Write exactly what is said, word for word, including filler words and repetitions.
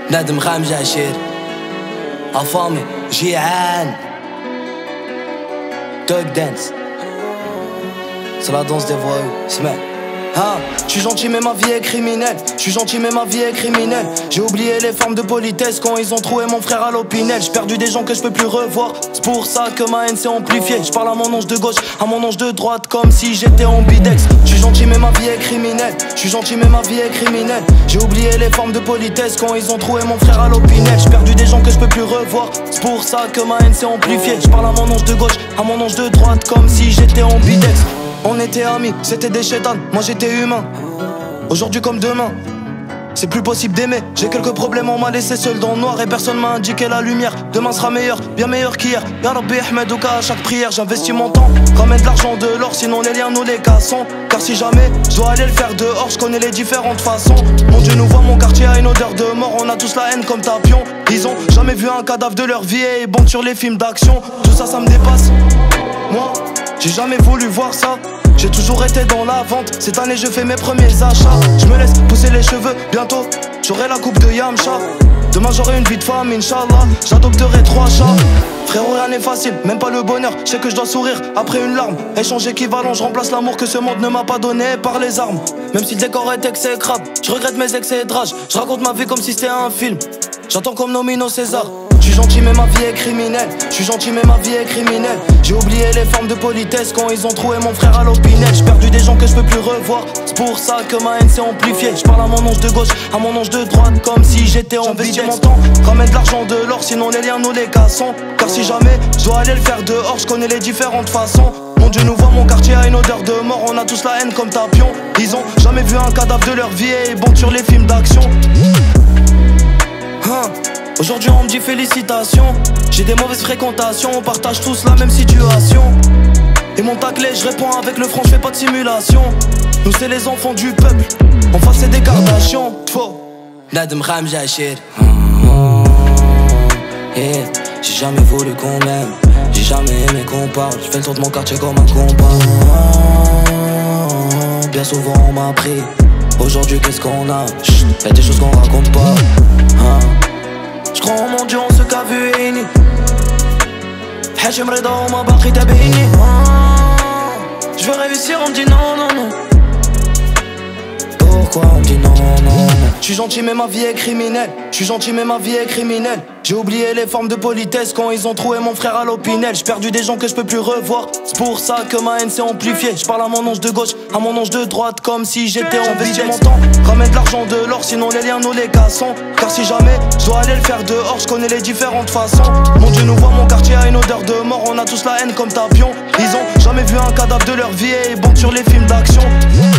نادم خامج عشير أفامي جيعان Dog dance C'est la danse des voyous, smack. Ah, je suis gentil mais ma vie est criminelle. Je suis gentil mais ma vie est criminelle. J'ai oublié les formes de politesse quand ils ont trouvé mon frère à l'Opinel. J'ai perdu des gens que je peux plus revoir. C'est pour ça que ma haine s'est amplifiée. Je parle à mon ange de gauche, à mon ange de droite comme si j'étais ambidex. Je suis gentil mais ma vie est criminelle. Je suis gentil mais ma vie est criminelle. J'ai oublié les formes de politesse quand ils ont trouvé mon frère à l'Opinel. J'ai perdu des gens que je peux plus revoir. C'est pour ça que ma haine s'est amplifiée. Je parle à mon ange de gauche, à mon ange de droite comme si j'étais ambidex. On était amis, c'était des chétans, moi j'étais humain. Aujourd'hui comme demain, c'est plus possible d'aimer. J'ai quelques problèmes, on m'a laissé seul dans le noir et personne m'a indiqué la lumière. Demain sera meilleur, bien meilleur qu'hier. Ya Rabbi Ahmedouka à chaque prière, j'investis mon temps. Ramène de l'argent, de l'or, sinon les liens nous les cassons. Car si jamais je dois aller le faire dehors, je connais les différentes façons. Mon Dieu nous voit, mon quartier a une odeur de mort. On a tous la haine comme tapion. Ils ont jamais vu un cadavre de leur vie et ils bondent sur les films d'action. Tout ça, ça me dépasse. Moi, j'ai jamais voulu voir ça. J'ai toujours été dans la vente. Cette année je fais mes premiers achats. Je me laisse pousser les cheveux. Bientôt j'aurai la coupe de Yamcha. Demain j'aurai une vie de femme, Inch'Allah. J'adopterai trois chats. Frérot rien n'est facile, même pas le bonheur. Je sais que je dois sourire après une larme. Échange équivalent, je remplace l'amour que ce monde ne m'a pas donné par les armes. Même si le décor est exécrable, je regrette mes excès de rage. Je raconte ma vie comme si c'était un film. J'attends comme Nomino César. Je suis gentil mais ma vie est criminelle. Je suis gentil mais ma vie est criminelle. J'ai oublié les formes de politesse quand ils ont trouvé mon frère à l'Opinel. J'ai perdu des gens que je peux plus revoir. C'est pour ça que ma haine s'est amplifiée. Je parle à mon ange de gauche, à mon ange de droite comme si j'étais en J'investis mon temps, ramène de l'argent, de l'or, sinon les liens nous les cassons. Car si jamais je dois aller le faire dehors, je connais les différentes façons. Mon Dieu nous voit, mon quartier a une odeur de mort. On a tous la haine comme tapion. Ils ont jamais vu un cadavre de leur vie et ils bondent sur les films d'action. Hein. Aujourd'hui on me dit félicitations. J'ai des mauvaises fréquentations, on partage tous la même situation. Et mon taclé, je réponds avec le franc, je fais pas de simulation. Nous c'est les enfants du peuple, en face c'est des Kardashians. Faux Nadem Khamj Achir. J'ai jamais voulu qu'on m'aime, j'ai jamais aimé qu'on parle. Je fais le tour de mon quartier comme un compas. Bien souvent on m'a pris. Aujourd'hui qu'est-ce qu'on a? Y'a des choses qu'on raconte pas. hein. J'crois en mon Dieu, on se qu'a vu Ini. Hachem Reda, on m'a baqi tabini. J'veux réussir, on me dit non, non, non. Pourquoi on me dit non, non, non? J'suis gentil mais ma vie est criminelle. J'suis gentil mais ma vie est criminelle. J'ai oublié les formes de politesse quand ils ont trouvé mon frère à l'Opinel. J'ai perdu des gens que je peux plus revoir. C'est pour ça que ma haine s'est amplifiée. Je parle à mon ange de gauche, à mon ange de droite comme si j'étais en J'investis mon temps, ramène de l'argent, de l'or, sinon les liens nous les cassons. Car si jamais je dois aller le faire dehors, je connais les différentes façons. Mon Dieu nous voit, mon quartier a une odeur de mort. On a tous la haine comme tapion. Ils ont jamais vu un cadavre de leur vie et ils bondent sur les films d'action.